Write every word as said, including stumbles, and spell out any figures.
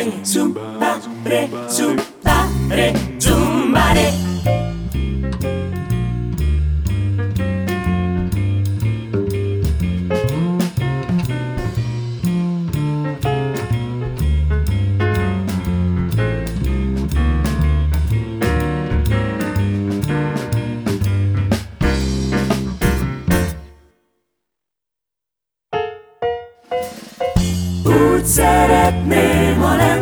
Zumba, re, zumba, re, zumba, re. Úgy szeretném, ha nem